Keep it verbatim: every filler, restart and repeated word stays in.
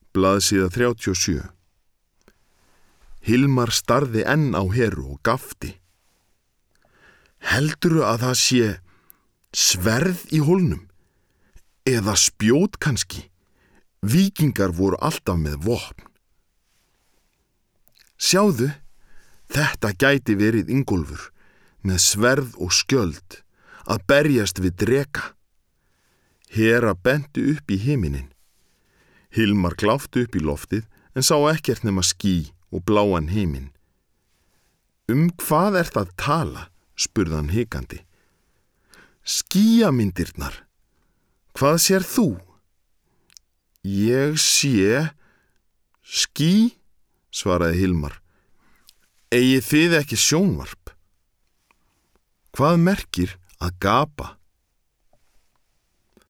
Blaðsíða þrjátíu og sjö. Hilmar starði enn á Heru og gapti. Heldurðu að það sé sverð í hólnum? Eða spjót kannski? Víkingar voru alltaf með vopn. Sjáðu, þetta gæti verið Ingólfur með sverð og skjöld að berjast við dreka. Hera benti upp í himinin. Hilmar glápti upp í loftið en sá ekkert nema ský og bláan himin. Um hvað ert að tala? Spurði hann hikandi. Skýjamyndirnar. Hvað sér þú? Ég sé ský, svaraði Hilmar. Eigið þið ekki sjónvarp? Hvað merkir að gapa?